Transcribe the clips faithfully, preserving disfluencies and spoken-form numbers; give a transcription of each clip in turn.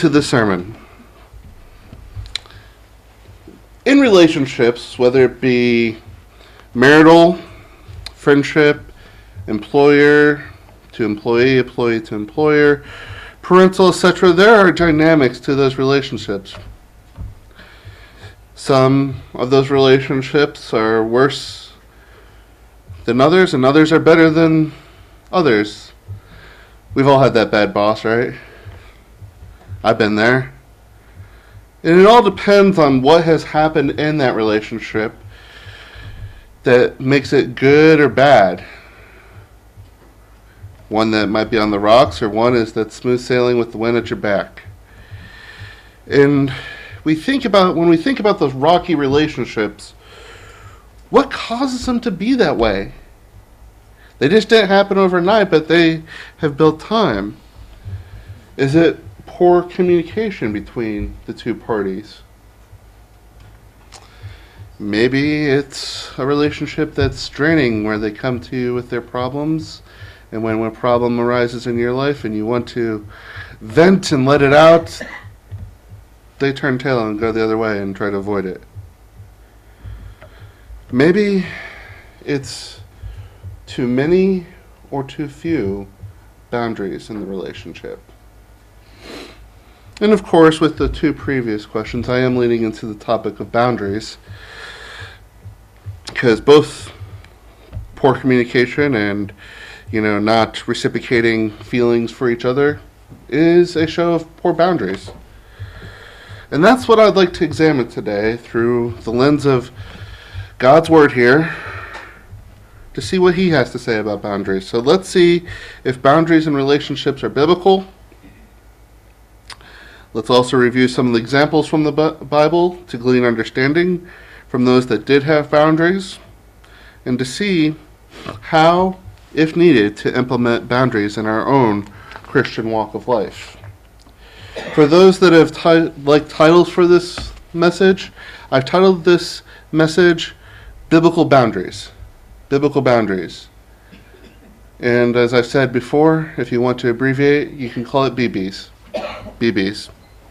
to the sermon. In relationships, whether it be marital, friendship, employer to employee, employee to employer, parental, et cetera, there are dynamics to those relationships. Some of those relationships are worse than others, and others are better than others. We've all had that bad boss, right? I've been there. And it all depends on what has happened in that relationship that makes it good or bad. One that might be on the rocks, or one is that smooth sailing with the wind at your back. And we think about, when we think about those rocky relationships, what causes them to be that way? They just didn't happen overnight, but they have built time. Is it poor communication between the two parties? Maybe it's a relationship that's draining, where they come to you with their problems, and when a problem arises in your life and you want to vent and let it out, they turn tail and go the other way and try to avoid it. Maybe it's too many or too few boundaries in the relationship. And of course, with the two previous questions, I am leading into the topic of boundaries, because both poor communication and, you know, not reciprocating feelings for each other is a show of poor boundaries. And that's what I'd like to examine today through the lens of God's Word here, to see what He has to say about boundaries. So let's see if boundaries in relationships are biblical. Let's also review some of the examples from the Bible to glean understanding from those that did have boundaries, and to see how, if needed, to implement boundaries in our own Christian walk of life. For those that have ti- like titles for this message, I've titled this message Biblical Boundaries. Biblical Boundaries. And as I've said before, if you want to abbreviate, you can call it B Bs. B Bs.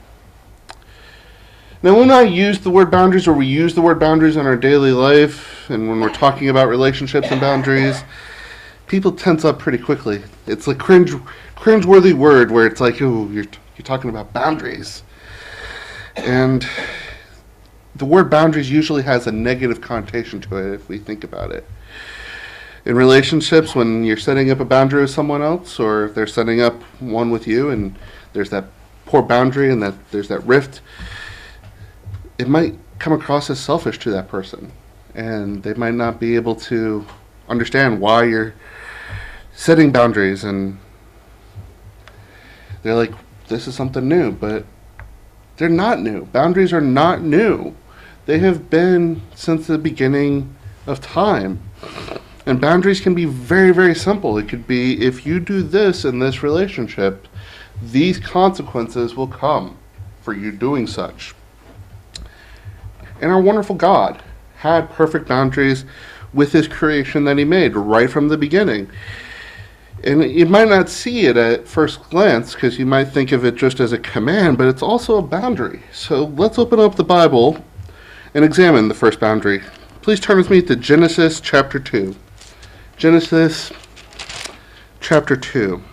Now, when I use the word boundaries, or we use the word boundaries in our daily life, and when we're talking about relationships and boundaries, people tense up pretty quickly. It's a cringe, cringe-worthy word where it's like, oh, you're, you're talking about boundaries. And the word boundaries usually has a negative connotation to it if we think about it. In relationships, when you're setting up a boundary with someone else, or if they're setting up one with you, and there's that poor boundary and that there's that rift, it might come across as selfish to that person, and they might not be able to understand why you're setting boundaries, and they're like, this is something new, but they're not new. Boundaries are not new. They have been since the beginning of time. And boundaries can be very, very simple. It could be, if you do this in this relationship, these consequences will come for you doing such. And our wonderful God had perfect boundaries with His creation that He made right from the beginning. And you might not see it at first glance, because you might think of it just as a command, but it's also a boundary. So let's open up the Bible and examine the first boundary. Please turn with me to Genesis chapter two. Genesis chapter two.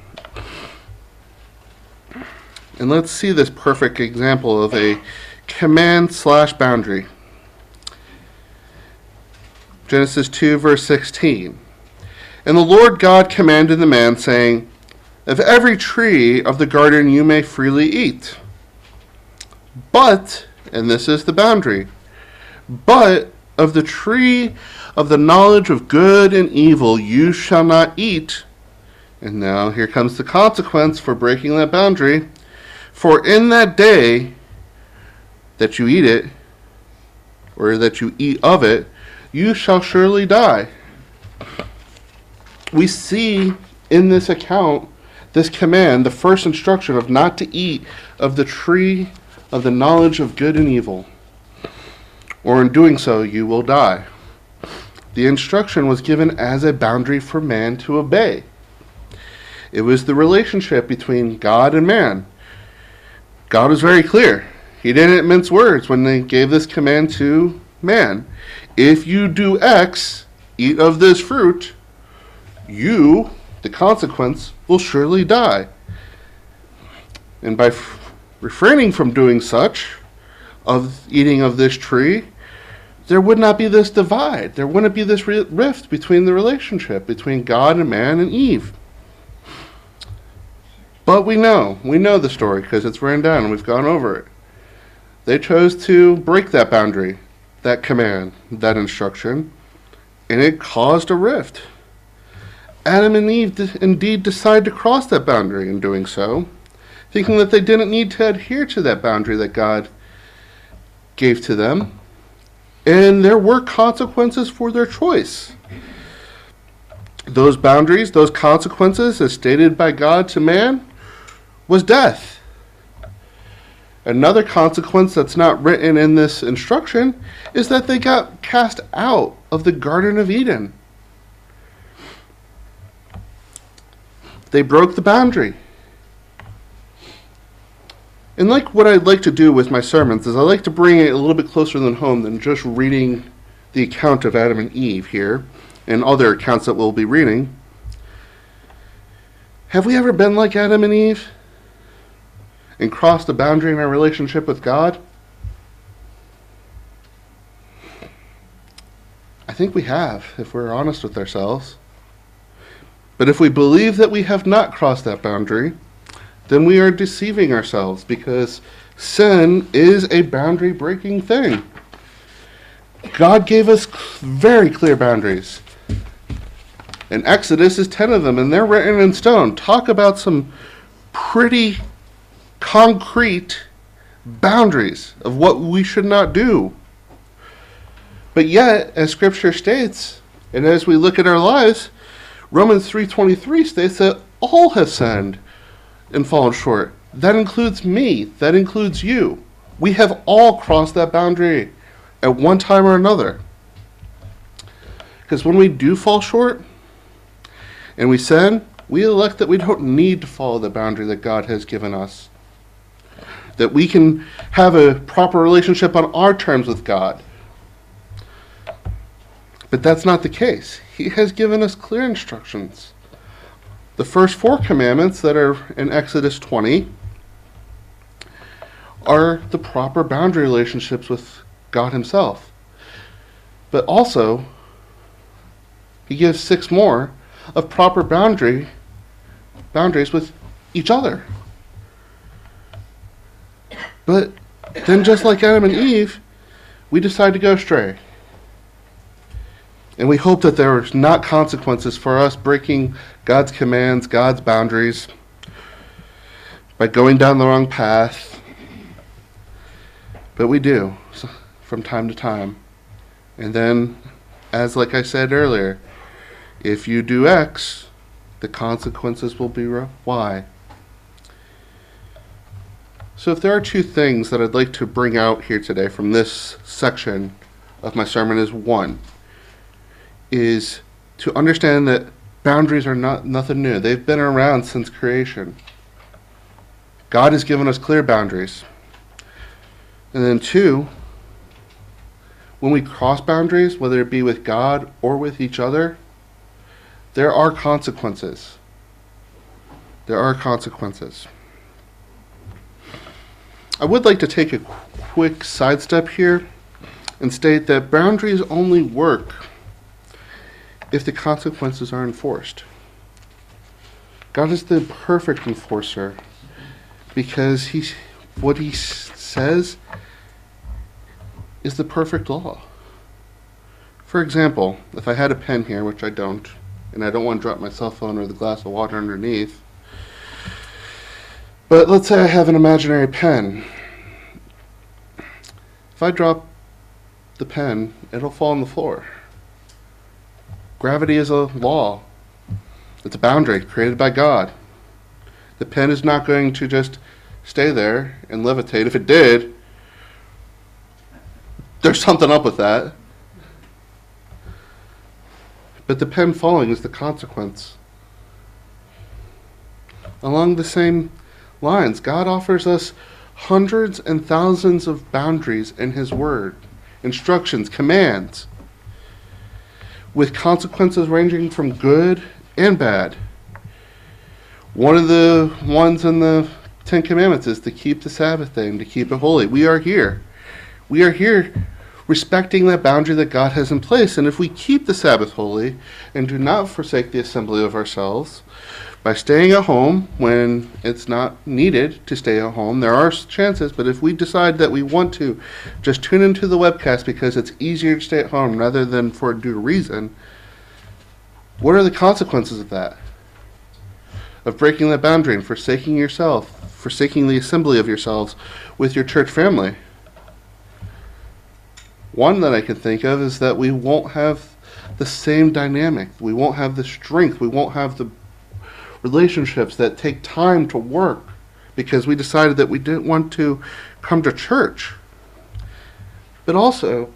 And let's see this perfect example of a command slash boundary. Genesis two, verse sixteen. And the Lord God commanded the man, saying, of every tree of the garden you may freely eat. But, and this is the boundary, but of the tree of the knowledge of good and evil you shall not eat. And now here comes the consequence for breaking that boundary. For in that day that you eat it, or that you eat of it, you shall surely die. We see in this account, this command, the first instruction of not to eat of the tree of the knowledge of good and evil, or in doing so you will die. The instruction was given as a boundary for man to obey. It was the relationship between God and man. God was very clear. He didn't mince words when they gave this command to man. If you do X, eat of this fruit, you, the consequence, will surely die. And by f- refraining from doing such, of eating of this tree, there would not be this divide. There wouldn't be this rift between the relationship between God and man and Eve. But we know, we know the story because it's written down and we've gone over it. They chose to break that boundary, that command, that instruction, and it caused a rift. Adam and Eve d- indeed decided to cross that boundary in doing so, thinking that they didn't need to adhere to that boundary that God gave to them, and there were consequences for their choice. Those boundaries, those consequences, as stated by God to man, was death. Another consequence that's not written in this instruction is that they got cast out of the Garden of Eden. They broke the boundary. And like what I'd like to do with my sermons is I like to bring it a little bit closer than home than just reading the account of Adam and Eve here and other accounts that we'll be reading. Have we ever been like Adam and Eve and crossed the boundary in our relationship with God? I think we have, if we're honest with ourselves. But if we believe that we have not crossed that boundary, then we are deceiving ourselves, because sin is a boundary-breaking thing. God gave us very clear boundaries. In Exodus is ten of them, and they're written in stone. Talk about some pretty concrete boundaries of what we should not do. But yet, as Scripture states, and as we look at our lives, Romans three twenty-three states that all have sinned and fallen short. That includes me. That includes you. We have all crossed that boundary at one time or another. Because when we do fall short and we sin, we elect that we don't need to follow the boundary that God has given us. That we can have a proper relationship on our terms with God. But that's not the case. He has given us clear instructions. The first four commandments that are in Exodus twenty are the proper boundary relationships with God himself. But also, he gives six more of proper boundary boundaries with each other. But then, just like Adam and Eve, we decide to go astray. And we hope that there are not consequences for us breaking God's commands, God's boundaries, by going down the wrong path. But we do, from time to time. And then, as like I said earlier, if you do X, the consequences will be Y. So if there are two things that I'd like to bring out here today from this section of my sermon is one, is to understand that boundaries are not nothing new. They've been around since creation. God has given us clear boundaries. And then two, when we cross boundaries, whether it be with God or with each other, there are consequences. There are consequences. I would like to take a quick sidestep here and state that boundaries only work if the consequences are enforced. God is the perfect enforcer because he, what he says is the perfect law. For example, if I had a pen here, which I don't, and I don't want to drop my cell phone or the glass of water underneath, but let's say I have an imaginary pen. If I drop the pen, it'll fall on the floor. Gravity is a law. It's a boundary created by God. The pen is not going to just stay there and levitate. If it did, there's something up with that. But the pen falling is the consequence. Along the same lines, God offers us hundreds and thousands of boundaries in his word, instructions, commands, with consequences ranging from good and bad. One of the ones in the Ten Commandments is to keep the Sabbath day and to keep it holy. We are here. We are here respecting that boundary that God has in place. And if we keep the Sabbath holy and do not forsake the assembly of ourselves, by staying at home when it's not needed to stay at home, there are chances, but if we decide that we want to just tune into the webcast because it's easier to stay at home rather than for due to reason, what are the consequences of that? Of breaking that boundary and forsaking yourself, forsaking the assembly of yourselves with your church family? One that I can think of is that we won't have the same dynamic. We won't have the strength. We won't have the relationships that take time to work because we decided that we didn't want to come to church. But also,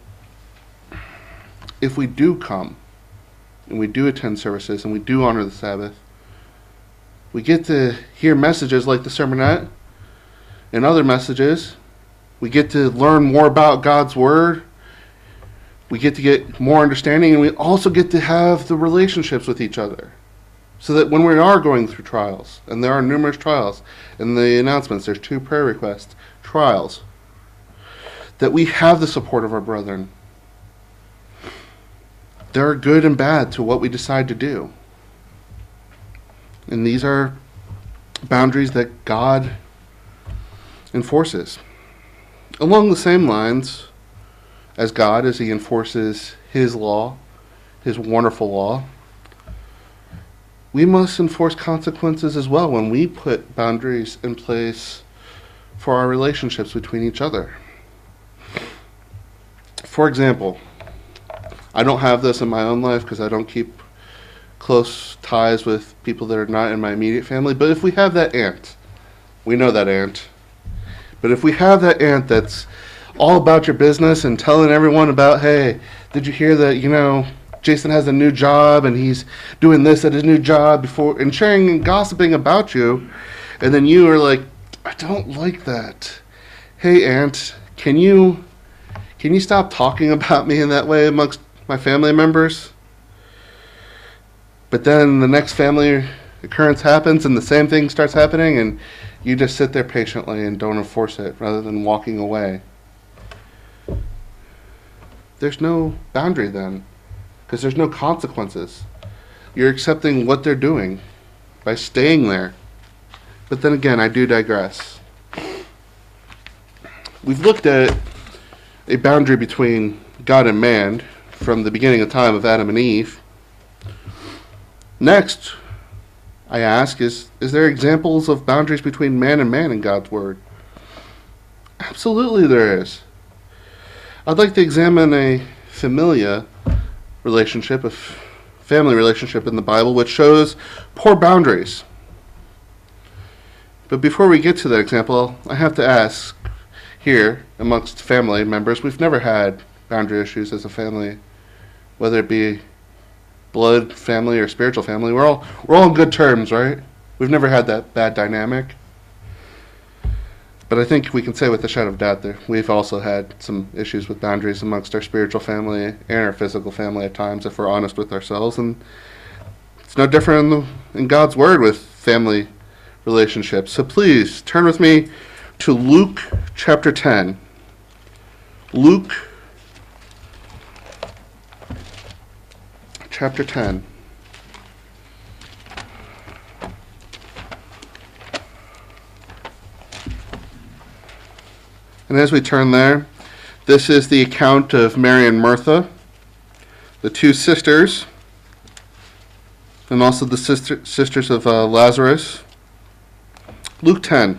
if we do come and we do attend services and we do honor the Sabbath, we get to hear messages like the sermonette and other messages. We get to learn more about God's Word. We get to get more understanding, and we also get to have the relationships with each other. So that when we are going through trials, and there are numerous trials, in the announcements there's two prayer requests, trials, that we have the support of our brethren. There are good and bad to what we decide to do. And these are boundaries that God enforces. Along the same lines as God, as he enforces his law, his wonderful law, we must enforce consequences as well when we put boundaries in place for our relationships between each other. For example, I don't have this in my own life because I don't keep close ties with people that are not in my immediate family, but if we have that aunt, we know that aunt, but if we have that aunt that's all about your business and telling everyone about, hey, did you hear that, you know, Jason has a new job and he's doing this at his new job before, and sharing and gossiping about you, and then you are like, I don't like that. Hey, aunt, can you can you stop talking about me in that way amongst my family members? But then the next family occurrence happens and the same thing starts happening, and you just sit there patiently and don't enforce it rather than walking away. There's no boundary then, because there's no consequences. You're accepting what they're doing by staying there. But then again, I do digress. We've looked at a boundary between God and man from the beginning of time of Adam and Eve. Next, I ask, is, is there examples of boundaries between man and man in God's Word? Absolutely there is. I'd like to examine a familia relationship, a f- family relationship in the Bible, which shows poor boundaries. But before we get to that example, I have to ask here, amongst family members, we've never had boundary issues as a family, whether it be blood family or spiritual family. We're all we're all on good terms, right? We've never had that bad dynamic. But I think we can say with a shadow of doubt that we've also had some issues with boundaries amongst our spiritual family and our physical family at times, if we're honest with ourselves. And it's no different in, the, in God's Word with family relationships. So please turn with me to Luke chapter ten. Luke chapter ten. And as we turn there, this is the account of Mary and Martha, the two sisters, and also the sister, sisters of uh, Lazarus. Luke ten.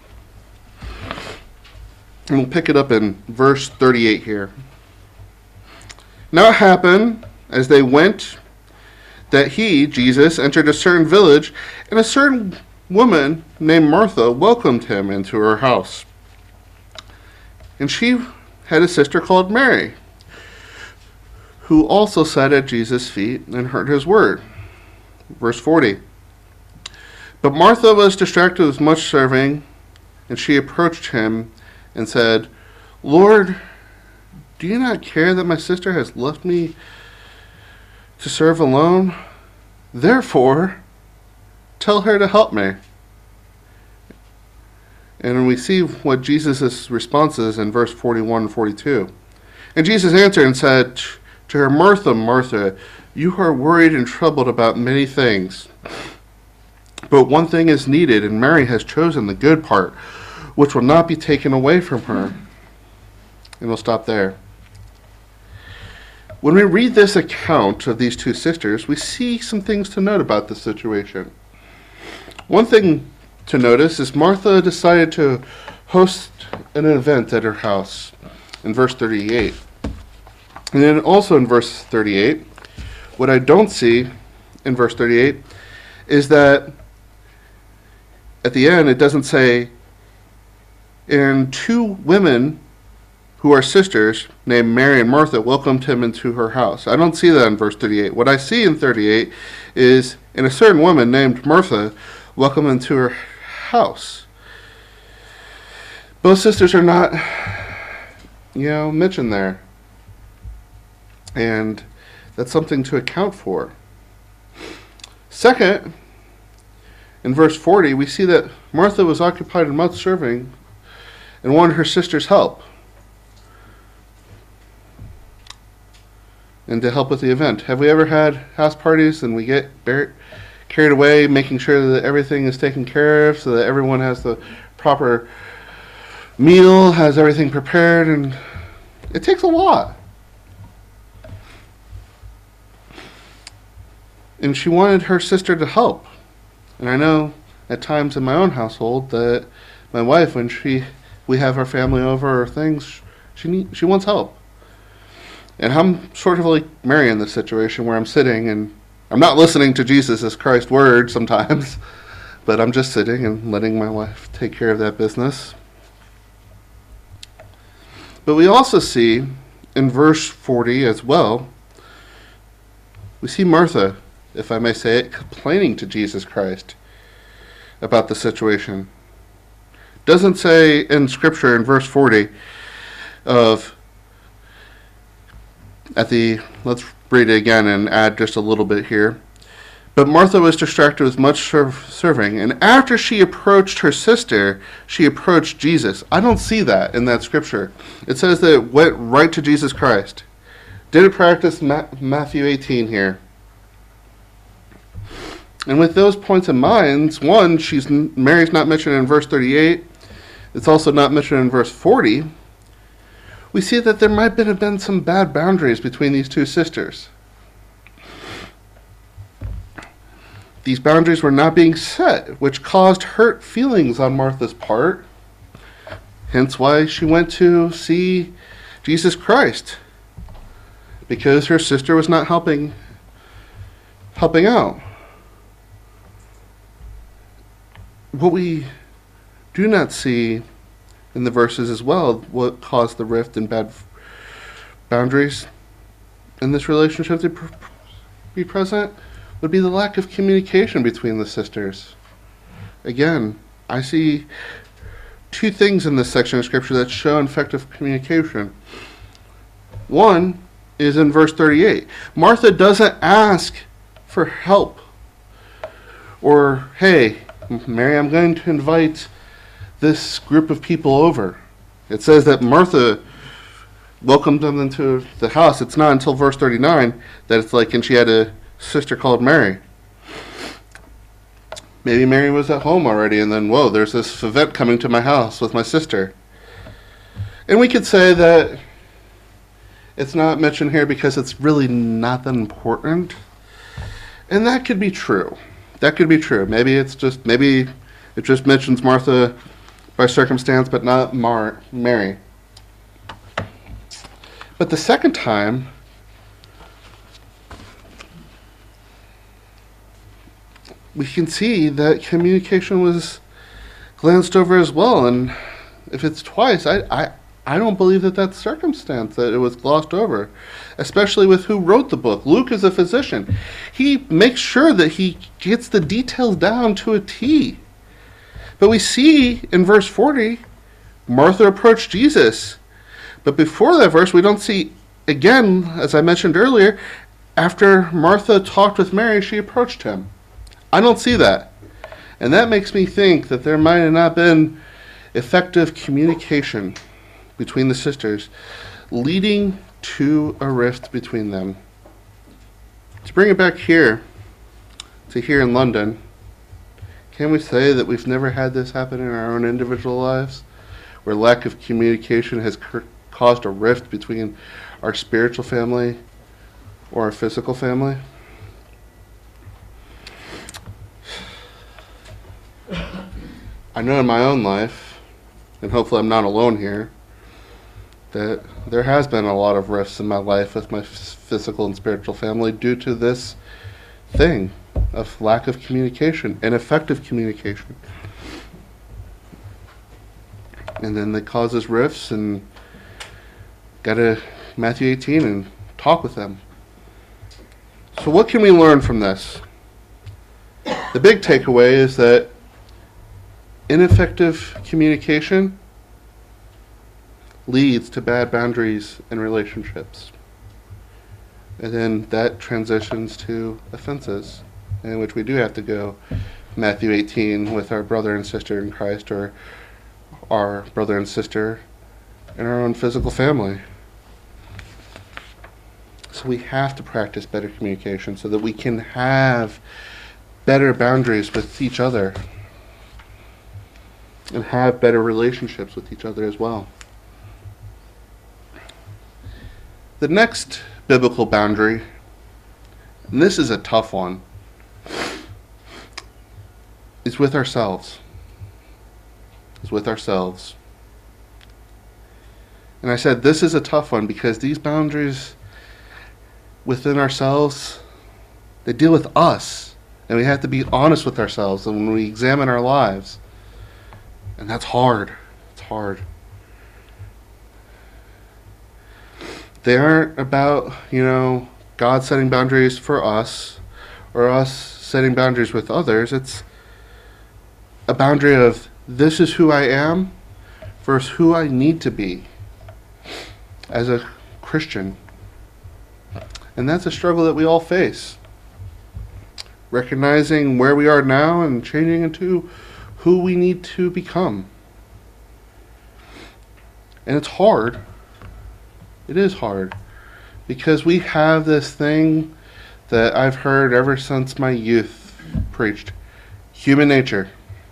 And we'll pick it up in verse thirty-eight here. Now it happened, as they went, that he, Jesus, entered a certain village, and a certain woman named Martha welcomed him into her house. And she had a sister called Mary, who also sat at Jesus' feet and heard his word. Verse forty. But Martha was distracted with much serving, And she approached him and said, Lord, do you not care that my sister has left me to serve alone? Therefore, tell her to help me. And we see what Jesus' response is in verse forty-one and forty-two. And Jesus answered and said to her, Martha, Martha, you are worried and troubled about many things. But one thing is needed, and Mary has chosen the good part, which will not be taken away from her. And we'll stop there. When we read this account of these two sisters, we see some things to note about the situation. One thing to notice is Martha decided to host an event at her house in verse thirty-eight. And then also in verse thirty-eight, what I don't see in verse thirty-eight is that at the end it doesn't say, and two women who are sisters named Mary and Martha welcomed him into her house. I don't see that in verse thirty-eight. What I see in thirty-eight is, and a certain woman named Martha welcomed into her house. Both sisters are not, you know, mentioned there. And that's something to account for. Second, in verse forty, we see that Martha was occupied in much serving and wanted her sister's help and to help with the event. Have we ever had house parties and we get bar- carried away making sure that everything is taken care of so that everyone has the proper meal, has everything prepared, and it takes a lot. And she wanted her sister to help. And I know at times in my own household that my wife, when she we have our family over or things, she need, she wants help. And I'm sort of like Mary in this situation where I'm sitting and I'm not listening to Jesus as Christ's word sometimes, but I'm just sitting and letting my wife take care of that business. But we also see in verse forty as well, we see Martha, if I may say it, complaining to Jesus Christ about the situation. Doesn't say in Scripture in verse forty of, at the, let's read it again and add just a little bit here. But Martha was distracted with much serv- serving, and after she approached her sister, she approached Jesus. I don't see that in that Scripture. It says that it went right to Jesus Christ. Didn't practice Ma- Matthew eighteen here. And with those points in mind, one, she's Mary's not mentioned in verse thirty-eight. It's also not mentioned in verse forty. We see that there might have been some bad boundaries between these two sisters. These boundaries were not being set, which caused hurt feelings on Martha's part. Hence why she went to see Jesus Christ, because her sister was not helping helping out. What we do not see in the verses as well, what caused the rift and bad boundaries in this relationship to pr- be present, would be the lack of communication between the sisters. Again, I see two things in this section of Scripture that show effective communication. One is in verse thirty-eight. Martha doesn't ask for help or, hey, Mary, I'm going to invite this group of people over. It says that Martha welcomed them into the house. It's not until verse thirty-nine that it's like, and she had a sister called Mary. Maybe Mary was at home already, and then, whoa, there's this event coming to my house with my sister. And we could say that it's not mentioned here because it's really not that important. And that could be true. That could be true. Maybe it's just, maybe it just mentions Martha by circumstance, but not Mar- Mary. But the second time, we can see that communication was glanced over as well. And if it's twice, I, I, I don't believe that that's circumstance, that it was glossed over, especially with who wrote the book. Luke is a physician. He makes sure that he gets the details down to a T. But we see in verse forty, Martha approached Jesus. But before that verse, we don't see, again, as I mentioned earlier, after Martha talked with Mary, she approached him. I don't see that. And that makes me think that there might have not been effective communication between the sisters, leading to a rift between them. To bring it back here, to here in London, can we say that we've never had this happen in our own individual lives, where lack of communication has cur- caused a rift between our spiritual family or our physical family? I know in my own life, and hopefully I'm not alone here, that there has been a lot of rifts in my life with my physical and spiritual family due to this thing of lack of communication and effective communication. And then that causes rifts, and got to Matthew eighteen and talk with them. So what can we learn from this? The big takeaway is that ineffective communication leads to bad boundaries in relationships. And then that transitions to offenses, in which we do have to go Matthew eighteen with our brother and sister in Christ, or our brother and sister in our own physical family. So we have to practice better communication so that we can have better boundaries with each other and have better relationships with each other as well. The next biblical boundary, and this is a tough one, is with ourselves. Is with ourselves. And I said this is a tough one because these boundaries within ourselves, they deal with us. And we have to be honest with ourselves when we examine our lives. And that's hard. It's hard. They aren't about, you know, God setting boundaries for us or us setting boundaries with others. It's a boundary of this is who I am versus who I need to be as a Christian. And that's a struggle that we all face. Recognizing where we are now and changing into who we need to become. And it's hard. It is hard. Because we have this thing that I've heard ever since my youth preached. Human nature.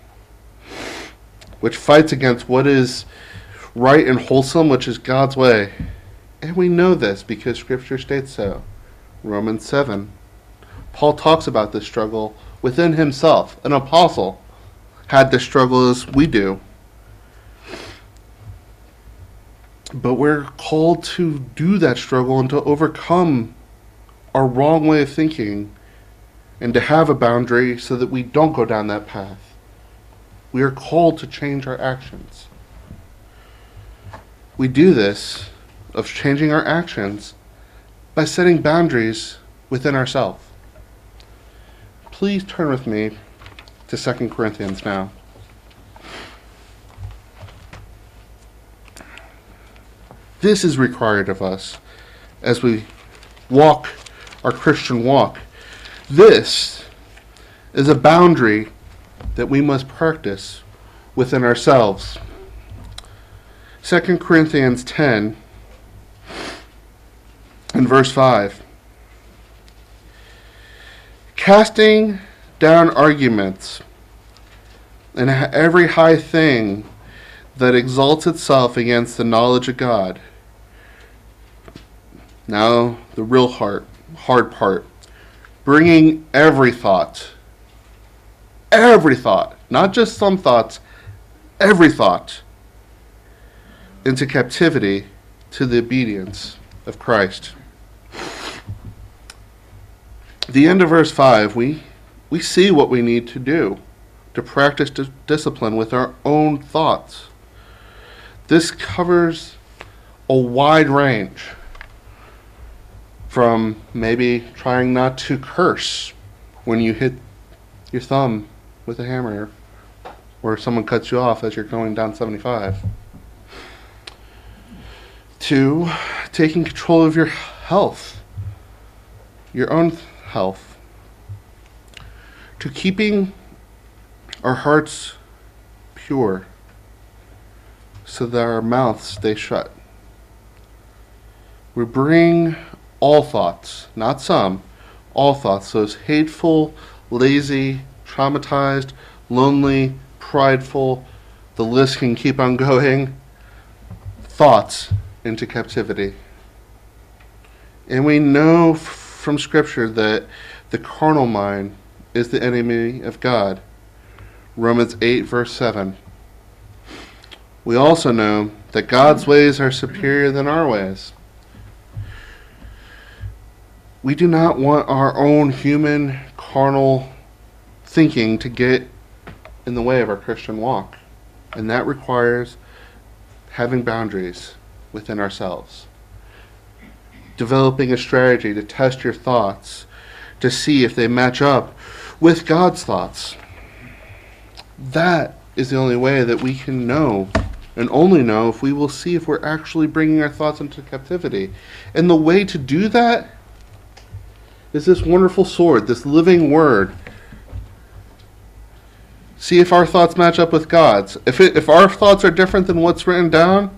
Which fights against what is right and wholesome, which is God's way. And we know this because Scripture states so. Romans seven. Paul talks about this struggle within himself. An apostle had this struggle as we do. But we're called to do that struggle and to overcome our wrong way of thinking and to have a boundary so that we don't go down that path. We are called to change our actions. We do this of changing our actions by setting boundaries within ourselves. Please turn with me to Second Corinthians now. This is required of us as we walk our Christian walk. This is a boundary that we must practice within ourselves. Second Corinthians ten and verse five. Casting down arguments and every high thing that exalts itself against the knowledge of God. Now, the real hard, hard part. Bringing every thought, every thought, not just some thoughts, every thought, into captivity to the obedience of Christ. The end of verse five, we, we see what we need to do to practice d- discipline with our own thoughts. This covers a wide range from maybe trying not to curse when you hit your thumb with a hammer where someone cuts you off as you're going down seventy-five. Two, taking control of your health, your own health. To keeping our hearts pure so that our mouths stay shut. We bring all thoughts, not some, all thoughts, those hateful, lazy, traumatized, lonely, prideful, the list can keep on going, thoughts into captivity. And we know f- from Scripture that the carnal mind is the enemy of God. Romans eight, verse seven. We also know that God's ways are superior than our ways. We do not want our own human, carnal thinking to get in the way of our Christian walk. And that requires having boundaries within ourselves. Developing a strategy to test your thoughts, to see if they match up with God's thoughts. That is the only way that we can know, and only know if we will see if we're actually bringing our thoughts into captivity. And the way to do that is this wonderful sword, this living word. See if our thoughts match up with God's. If it, if our thoughts are different than what's written down,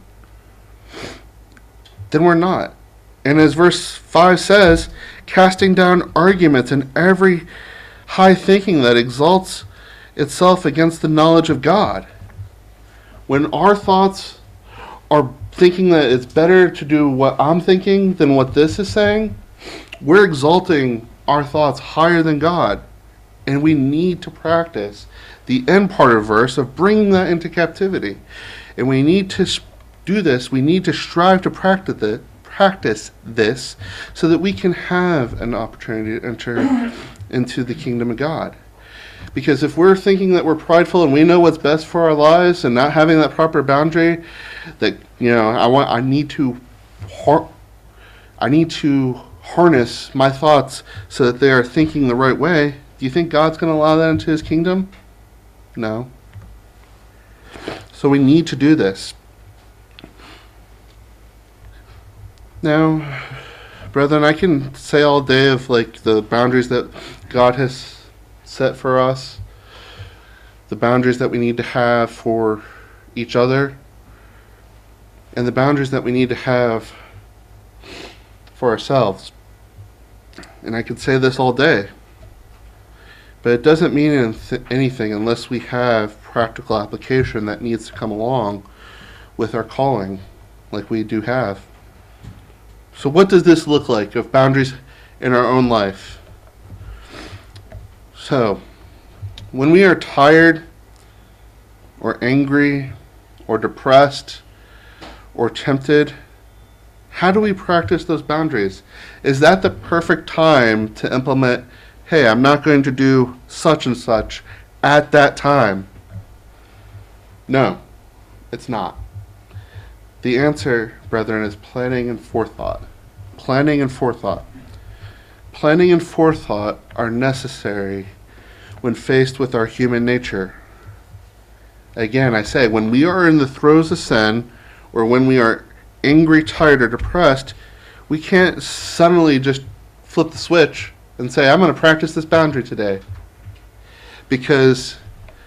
then we're not. And as verse five says, casting down arguments and every high thinking that exalts itself against the knowledge of God. When our thoughts are thinking that it's better to do what I'm thinking than what this is saying, we're exalting our thoughts higher than God. And we need to practice the end part of verse of bringing that into captivity. And we need to do this. We need to strive to practice it, practice this so that we can have an opportunity to enter into the kingdom of God. Because if we're thinking that we're prideful and we know what's best for our lives and not having that proper boundary, that, you know, I want, I need to, har- I need to harness my thoughts so that they are thinking the right way. Do you think God's going to allow that into His kingdom? No. So we need to do this. Now, brethren, I can say all day of like the boundaries that God has set for us, the boundaries that we need to have for each other, and the boundaries that we need to have for ourselves. And I could say this all day, but it doesn't mean anything unless we have practical application that needs to come along with our calling, like we do have. So what does this look like of boundaries in our own life? So, when we are tired or angry or depressed or tempted, how do we practice those boundaries? Is that the perfect time to implement, hey, I'm not going to do such and such at that time? No, it's not. The answer, brethren, is planning and forethought. Planning and forethought. Planning and forethought are necessary when faced with our human nature. Again, I say, when we are in the throes of sin, or when we are angry, tired, or depressed, we can't suddenly just flip the switch and say, I'm going to practice this boundary today. Because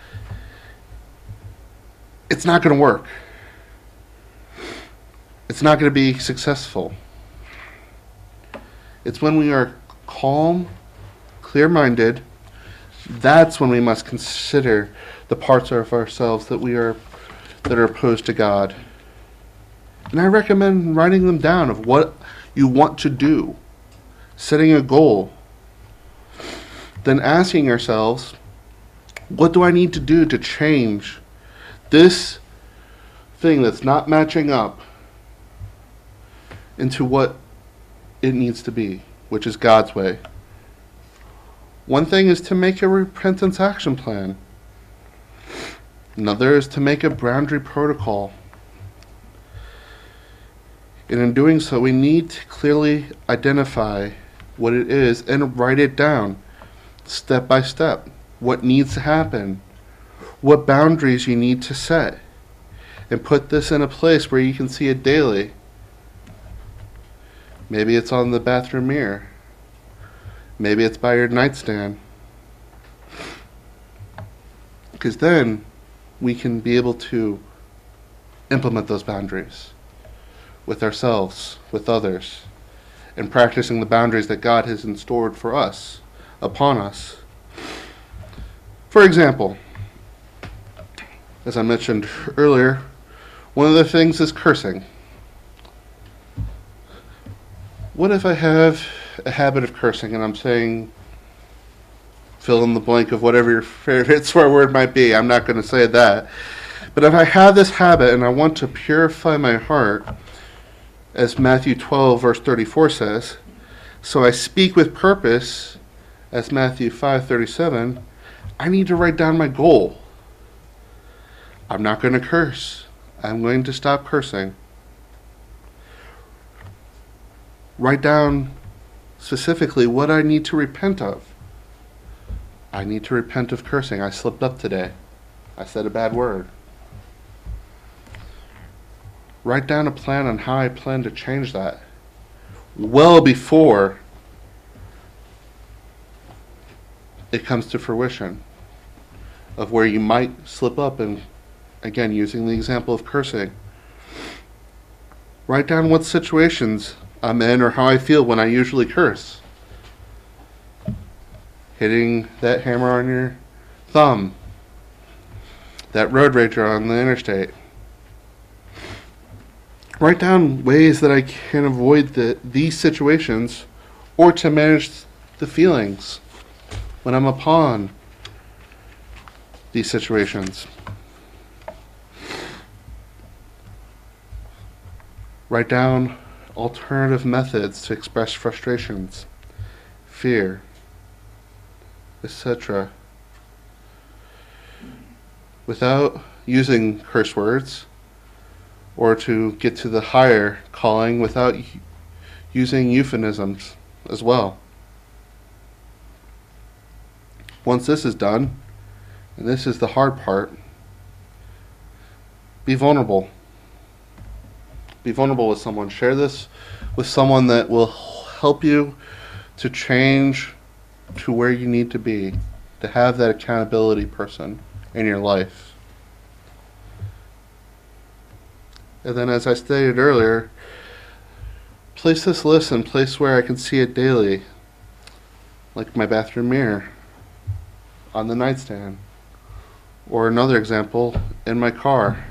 it's not going to work. It's not going to be successful. It's when we are calm, clear-minded, that's when we must consider the parts of ourselves that we are that are opposed to God. And I recommend writing them down of what you want to do, setting a goal, then asking ourselves, what do I need to do to change this thing that's not matching up into what it needs to be, which is God's way. One thing is to make a repentance action plan. Another is to make a boundary protocol. And in doing so, we need to clearly identify what it is and write it down, step by step, what needs to happen, what boundaries you need to set. And put this in a place where you can see it daily. Maybe it's on the bathroom mirror. Maybe it's by your nightstand. Because then we can be able to implement those boundaries with ourselves, with others, and practicing the boundaries that God has instaured for us, upon us. For example, as I mentioned earlier, one of the things is cursing. What if I have a habit of cursing and I'm saying, fill in the blank of whatever your favorite swear word might be. I'm not going to say that. But if I have this habit and I want to purify my heart, as Matthew twelve verse thirty-four says, so I speak with purpose, as Matthew five thirty-seven, I need to write down my goal. I'm not going to curse. I'm going to stop cursing. Write down specifically what I need to repent of. I need to repent of cursing. I slipped up today. I said a bad word. Write down a plan on how I plan to change that. Well before it comes to fruition. Of where you might slip up, and again, using the example of cursing. Write down what situations I'm in or how I feel when I usually curse. Hitting that hammer on your thumb. That road rager on the interstate. Write down ways that I can avoid the, these situations or to manage the feelings when I'm upon these situations. Write down alternative methods to express frustrations, fear, et cetera. Without using curse words, or to get to the higher calling without using euphemisms as well. Once this is done, and this is the hard part, be vulnerable. Be vulnerable with someone. Share this with someone that will help you to change to where you need to be, to have that accountability person in your life. And then, as I stated earlier, place this list in a place where I can see it daily, like my bathroom mirror, on the nightstand, or another example, in my car.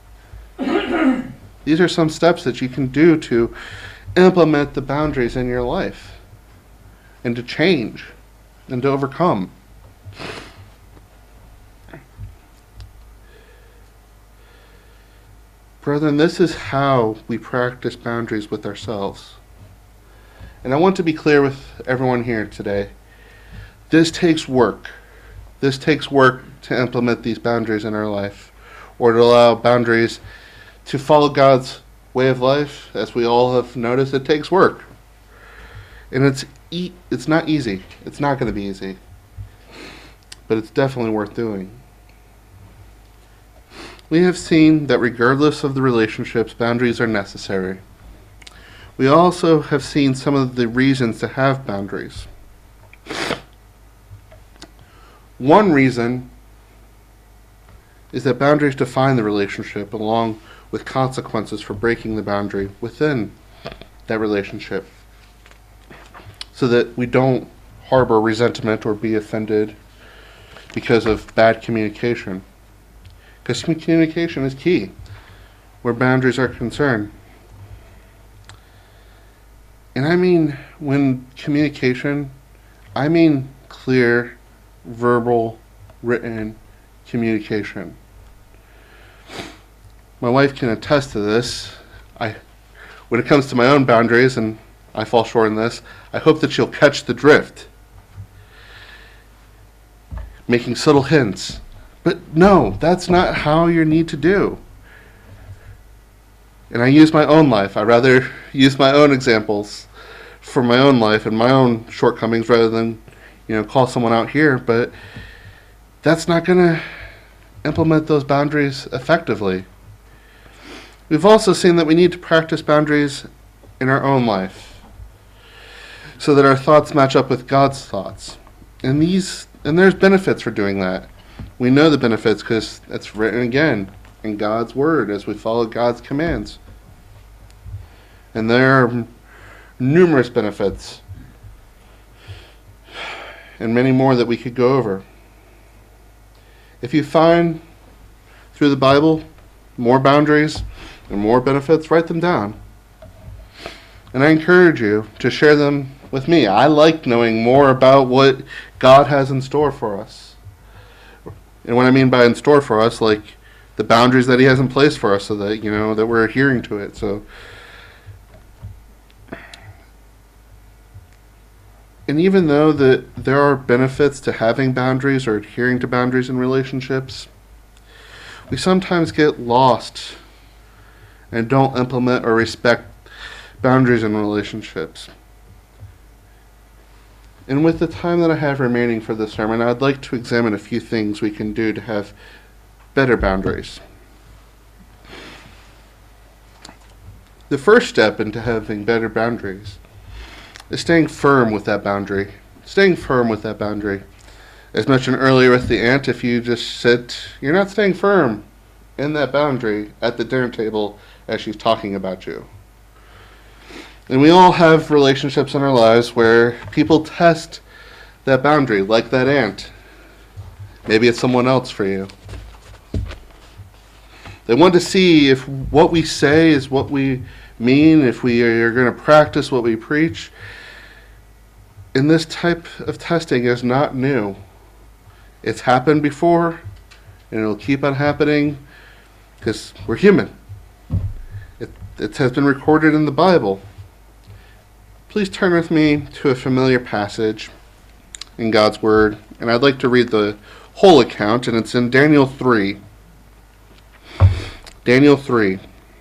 These are some steps that you can do to implement the boundaries in your life, and to change, and to overcome. Brethren, this is how we practice boundaries with ourselves. And I want to be clear with everyone here today. This takes work. This takes work to implement these boundaries in our life, or to allow boundaries to follow God's way of life. As we all have noticed, it takes work. And it's e- it's not easy. It's not going to be easy. But it's definitely worth doing. We have seen that regardless of the relationships, boundaries are necessary. We also have seen some of the reasons to have boundaries. One reason is that boundaries define the relationship along with consequences for breaking the boundary within that relationship, so that we don't harbor resentment or be offended because of bad communication. Because communication is key where boundaries are concerned. And I mean, when communication, I mean clear, verbal, written communication. My wife can attest to this. I, when it comes to my own boundaries, and I fall short in this, I hope that she'll catch the drift. Making subtle hints. But no, that's not how you need to do. And I use my own life. I rather use my own examples for my own life and my own shortcomings rather than, you know, call someone out here. But that's not going to implement those boundaries effectively. We've also seen that we need to practice boundaries in our own life so that our thoughts match up with God's thoughts. And these and there's benefits for doing that. We know the benefits because it's written again in God's word as we follow God's commands. And there are numerous benefits and many more that we could go over. If you find through the Bible more boundaries and more benefits, write them down. And I encourage you to share them with me. I like knowing more about what God has in store for us. And what I mean by in store for us, like the boundaries that he has in place for us so that, you know, that we're adhering to it. So, and even though that there are benefits to having boundaries or adhering to boundaries in relationships, we sometimes get lost and don't implement or respect boundaries in relationships. And with the time that I have remaining for this sermon, I'd like to examine a few things we can do to have better boundaries. The first step into having better boundaries is staying firm with that boundary. Staying firm with that boundary. As mentioned earlier with the ant, if you just sit, you're not staying firm in that boundary at the dinner table as she's talking about you. And we all have relationships in our lives where people test that boundary, like that ant. Maybe it's someone else for you. They want to see if what we say is what we mean, if we are going to practice what we preach. And this type of testing is not new. It's happened before, and it'll keep on happening because we're human. It, it has been recorded in the Bible. Please turn with me to a familiar passage in God's Word, and I'd like to read the whole account, and it's in Daniel three. Daniel three.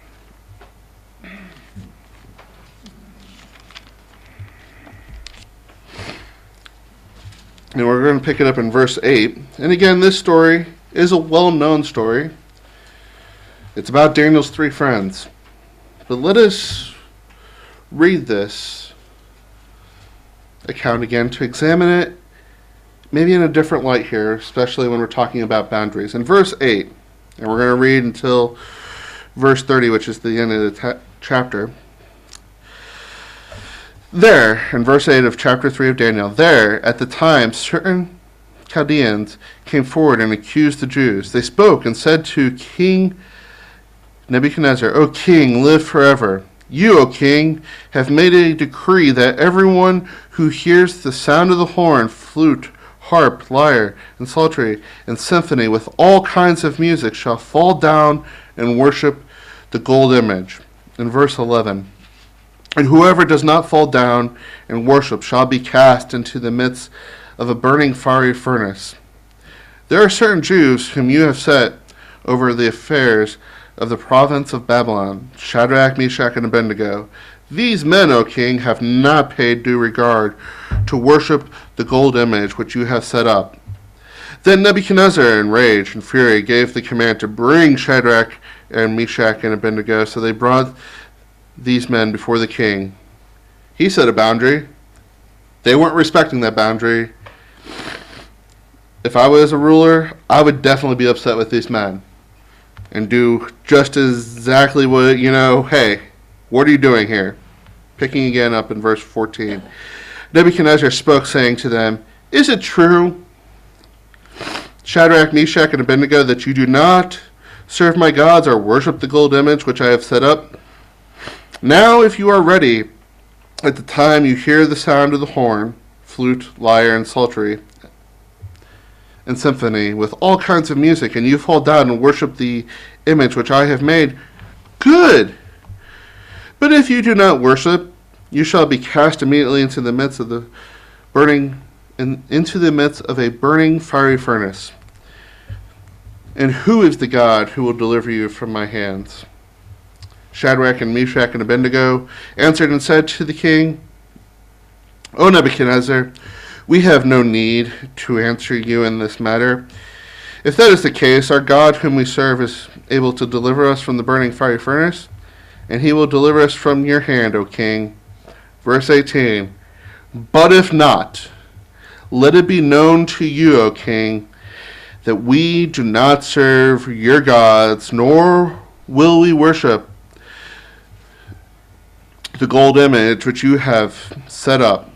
And we're going to pick it up in verse eight. And again, this story is a well-known story. It's about Daniel's three friends. But let us read this account again to examine it maybe in a different light here, especially when we're talking about boundaries. In verse eight, and we're going to read until verse thirty, which is the end of the ta- chapter. There, in verse eight of chapter three of Daniel, there, at the time, certain Chaldeans came forward and accused the Jews. They spoke and said to King Nebuchadnezzar, O king, live forever. You, O king, have made a decree that everyone who hears the sound of the horn, flute, harp, lyre, and psaltery, and symphony with all kinds of music shall fall down and worship the gold image. In verse eleven, and whoever does not fall down and worship shall be cast into the midst of a burning fiery furnace. There are certain Jews whom you have set over the affairs of the province of Babylon, Shadrach, Meshach, and Abednego. These men, O king, have not paid due regard to worship the gold image which you have set up. Then Nebuchadnezzar, in rage and fury, gave the command to bring Shadrach and Meshach and Abednego. So they brought these men before the king. He set a boundary. They weren't respecting that boundary. If I was a ruler, I would definitely be upset with these men and do just exactly what, you know, hey, what are you doing here? Picking again up in verse fourteen. Nebuchadnezzar spoke, saying to them, Is it true, Shadrach, Meshach, and Abednego, that you do not serve my gods or worship the gold image which I have set up? Now, if you are ready, at the time you hear the sound of the horn, flute, lyre, and psaltery, and symphony, with all kinds of music, and you fall down and worship the image which I have made, good! But if you do not worship, you shall be cast immediately into the midst of the burning, in, into the midst of a burning fiery furnace. And who is the God who will deliver you from my hands? Shadrach and Meshach and Abednego answered and said to the king, O Nebuchadnezzar, we have no need to answer you in this matter. If that is the case, our God whom we serve is able to deliver us from the burning fiery furnace, and he will deliver us from your hand, O king. Verse eighteen, but if not, let it be known to you, O king, that we do not serve your gods, nor will we worship the gold image which you have set up.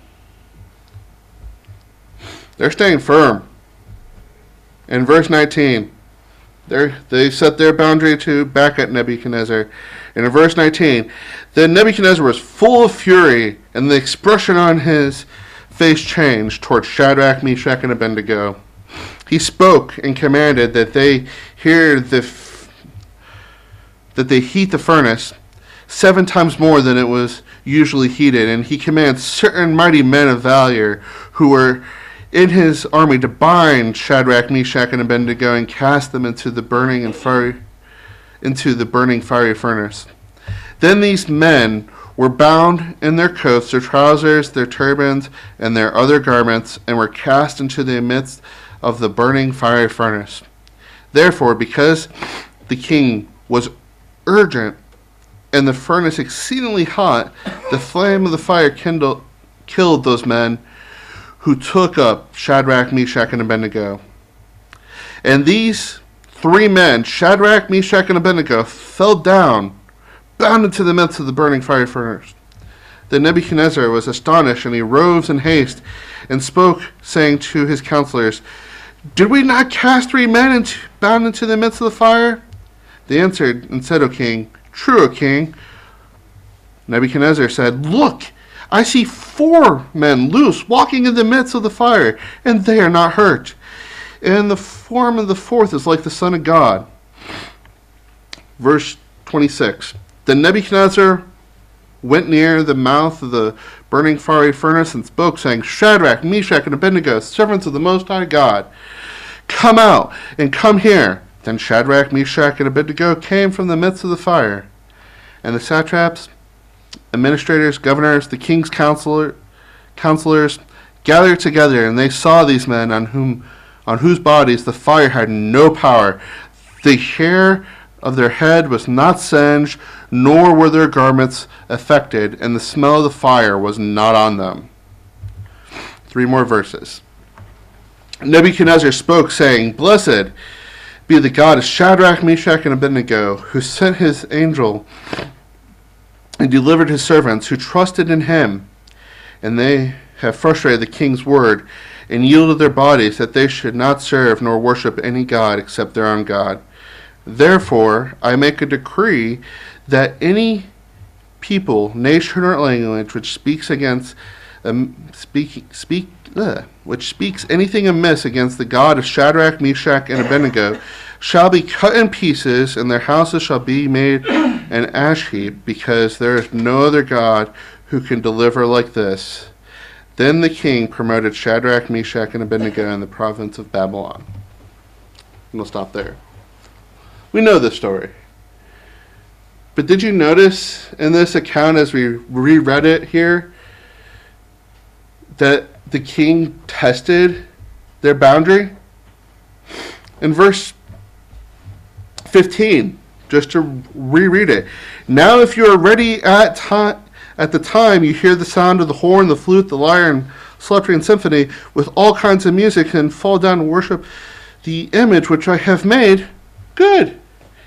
They're staying firm. In verse nineteen, they set their boundary to back at Nebuchadnezzar. And in verse nineteen, then Nebuchadnezzar was full of fury, and the expression on his face changed toward Shadrach, Meshach, and Abednego. He spoke and commanded that they hear the f- that they heat the furnace seven times more than it was usually heated, and he commands certain mighty men of valor who were in his army to bind Shadrach, Meshach, and Abednego and cast them into the burning and fiery into the burning fiery furnace. Then these men were bound in their coats, their trousers, their turbans, and their other garments, and were cast into the midst of the burning fiery furnace. Therefore, because the king was urgent and the furnace exceedingly hot, the flame of the fire kindled, killed those men who took up Shadrach, Meshach, and Abednego. And these three men, Shadrach, Meshach, and Abednego, fell down, bound into the midst of the burning fiery furnace. Then Nebuchadnezzar was astonished, and he rose in haste and spoke, saying to his counselors, did we not cast three men into, bound into the midst of the fire? They answered and said, O king, true, O king. Nebuchadnezzar said, look, I see four men loose, walking in the midst of the fire, and they are not hurt. And the form of the fourth is like the Son of God. Verse twenty-six. Then Nebuchadnezzar went near the mouth of the burning fiery furnace and spoke, saying, Shadrach, Meshach, and Abednego, servants of the Most High God, come out and come here. Then Shadrach, Meshach, and Abednego came from the midst of the fire. And the satraps, administrators, governors, the king's counselor, counselors gathered together, and they saw these men on whom, on whose bodies the fire had no power. The hair of their head was not singed, nor were their garments affected, and the smell of the fire was not on them. Three more verses. Nebuchadnezzar spoke, saying, Blessed be the God of Shadrach, Meshach, and Abednego, who sent his angel and delivered his servants who trusted in him, and they have frustrated the king's word and yielded their bodies that they should not serve nor worship any god except their own God. Therefore, I make a decree that any people, nation, or language which speaks against, um, speak, speak, uh, which speaks anything amiss against the God of Shadrach, Meshach, and Abednego, shall be cut in pieces, and their houses shall be made an ash heap, because there is no other God who can deliver like this. Then the king promoted Shadrach, Meshach, and Abednego in the province of Babylon. And we'll stop there. We know this story. But did you notice in this account, as we reread it here, that the king tested their boundary? In verse fifteen, just to reread it. Now if you are ready at time, at the time you hear the sound of the horn, the flute, the lyre, and psaltery and symphony, with all kinds of music, and fall down and worship the image which I have made, good.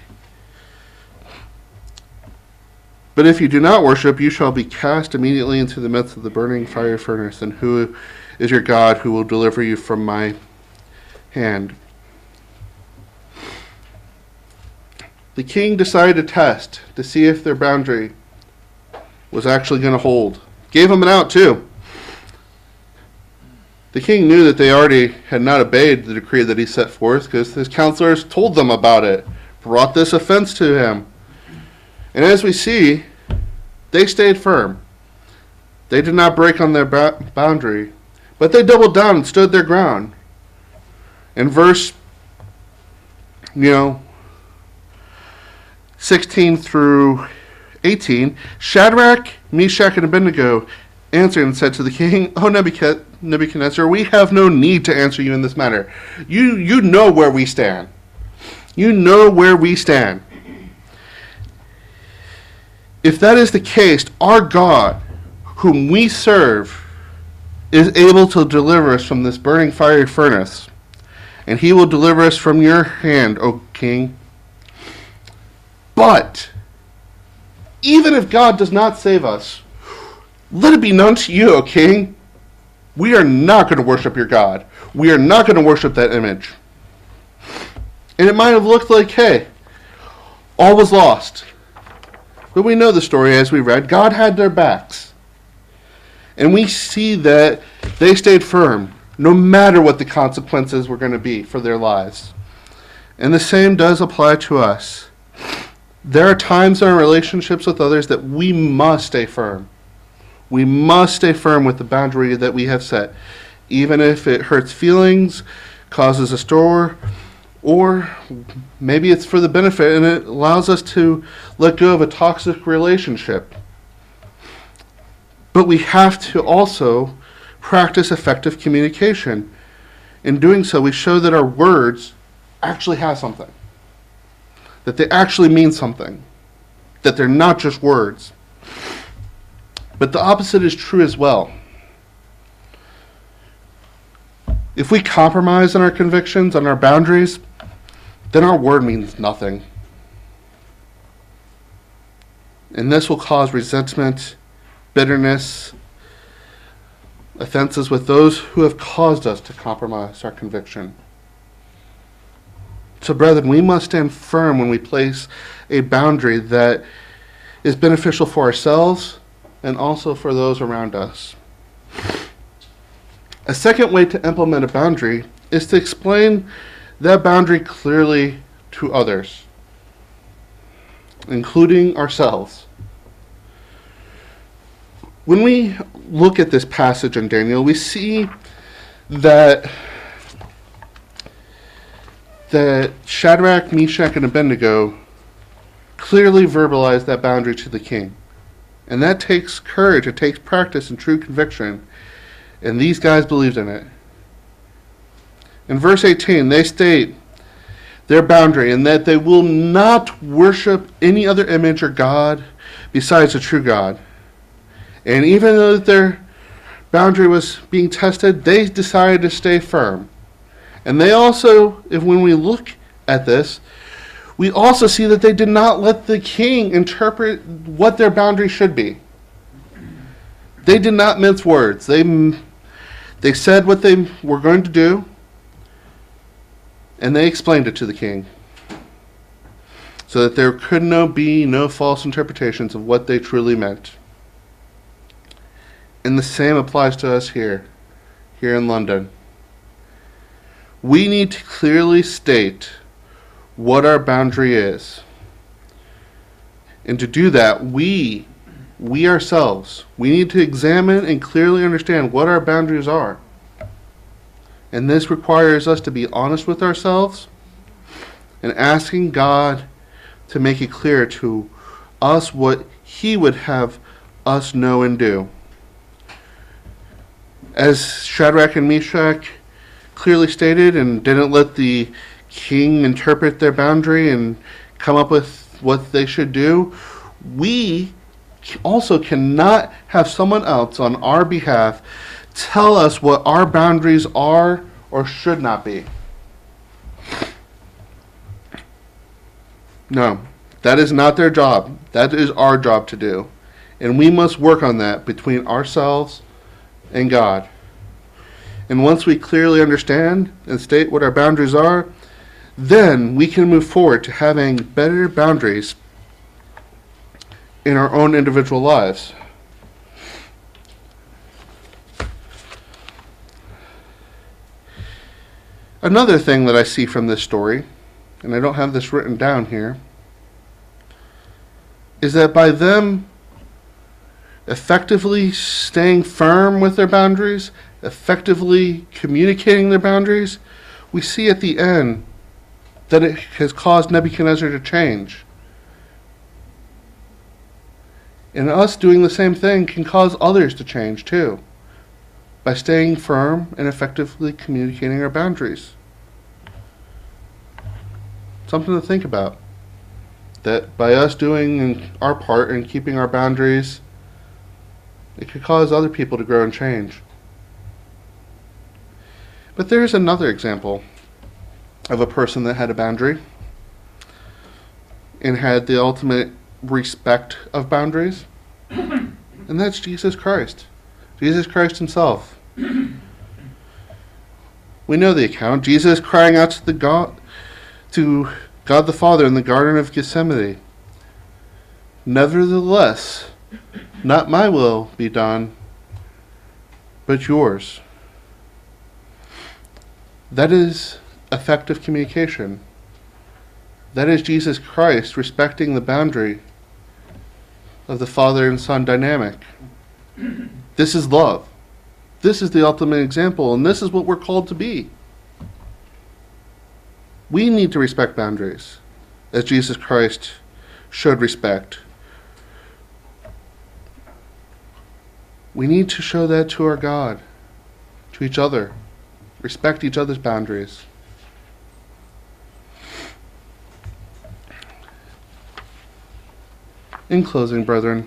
But if you do not worship, you shall be cast immediately into the midst of the burning fiery furnace. And who is your God who will deliver you from my hand? The king decided to test to see if their boundary was actually going to hold. Gave them an out too. The king knew that they already had not obeyed the decree that he set forth, because his counselors told them about it, brought this offense to him. And as we see, they stayed firm. They did not break on their ba- boundary, but they doubled down and stood their ground. In verse, you know, sixteen through eighteen, Shadrach, Meshach, and Abednego answered and said to the king, "O Nebuchadnezzar, we have no need to answer you in this matter. You, you know where we stand. You know where we stand. If that is the case, our God, whom we serve, is able to deliver us from this burning fiery furnace, and he will deliver us from your hand, O king. But even if God does not save us, let it be known to you, O king, we are not going to worship your God. We are not going to worship that image." And it might have looked like, hey, all was lost. But we know the story as we read. God had their backs. And we see that they stayed firm, no matter what the consequences were going to be for their lives. And the same does apply to us. There are times in our relationships with others that we must stay firm. We must stay firm with the boundary that we have set, even if it hurts feelings, causes a stir, or maybe it's for the benefit and it allows us to let go of a toxic relationship. But we have to also practice effective communication. In doing so, we show that our words actually have something, that they actually mean something, that they're not just words. But the opposite is true as well. If we compromise on our convictions, on our boundaries, then our word means nothing. And this will cause resentment, bitterness, offenses with those who have caused us to compromise our conviction. So, brethren, we must stand firm when we place a boundary that is beneficial for ourselves and also for those around us. A second way to implement a boundary is to explain that boundary clearly to others, including ourselves. When we look at this passage in Daniel, we see that that Shadrach, Meshach, and Abednego clearly verbalized that boundary to the king. And that takes courage, it takes practice and true conviction. And these guys believed in it. In verse eighteen, they state their boundary and that they will not worship any other image or God besides the true God. And even though their boundary was being tested, they decided to stay firm. And they also, if when we look at this, we also see that they did not let the king interpret what their boundary should be. They did not mince words. They, they said what they were going to do, and they explained it to the king, so that there could no be no false interpretations of what they truly meant. And the same applies to us here, here in London. We need to clearly state what our boundary is. And to do that, we, we ourselves, we need to examine and clearly understand what our boundaries are. And this requires us to be honest with ourselves and asking God to make it clear to us what He would have us know and do. As Shadrach and Meshach clearly stated and didn't let the king interpret their boundary and come up with what they should do, we also cannot have someone else on our behalf tell us what our boundaries are or should not be. No, that is not their job. That is our job to do. And we must work on that between ourselves and God. And once we clearly understand and state what our boundaries are, then we can move forward to having better boundaries in our own individual lives. Another thing that I see from this story, and I don't have this written down here, is that by them effectively staying firm with their boundaries, effectively communicating their boundaries, we see at the end that it has caused Nebuchadnezzar to change. And us doing the same thing can cause others to change too, by staying firm and effectively communicating our boundaries. Something to think about. That by us doing our part and keeping our boundaries, it could cause other people to grow and change. But there's another example of a person that had a boundary and had the ultimate respect of boundaries, and that's Jesus Christ. Jesus Christ himself. We know the account. Jesus crying out to the God, to God the Father in the Garden of Gethsemane, "Nevertheless, not my will be done, but yours." That is effective communication. That is Jesus Christ respecting the boundary of the Father and Son dynamic. This is love. This is the ultimate example, and this is what we're called to be. We need to respect boundaries, as Jesus Christ showed respect. We need to show that to our God, to each other. Respect each other's boundaries. In closing, brethren,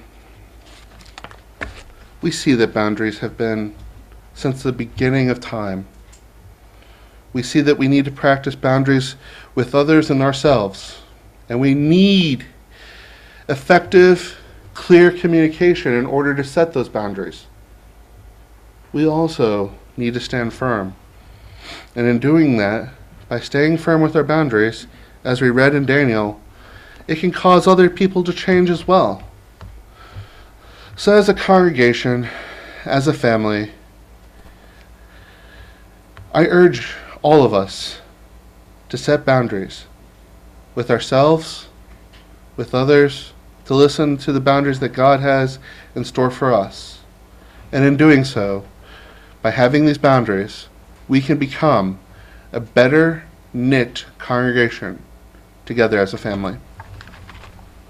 we see that boundaries have been since the beginning of time. We see that we need to practice boundaries with others and ourselves, and we need effective, clear communication in order to set those boundaries. We also need to stand firm, and in doing that, by staying firm with our boundaries, as we read in Daniel, it can cause other people to change as well. So as a congregation, as a family, I urge all of us to set boundaries with ourselves, with others, to listen to the boundaries that God has in store for us. And in doing so, by having these boundaries, we can become a better knit congregation together as a family.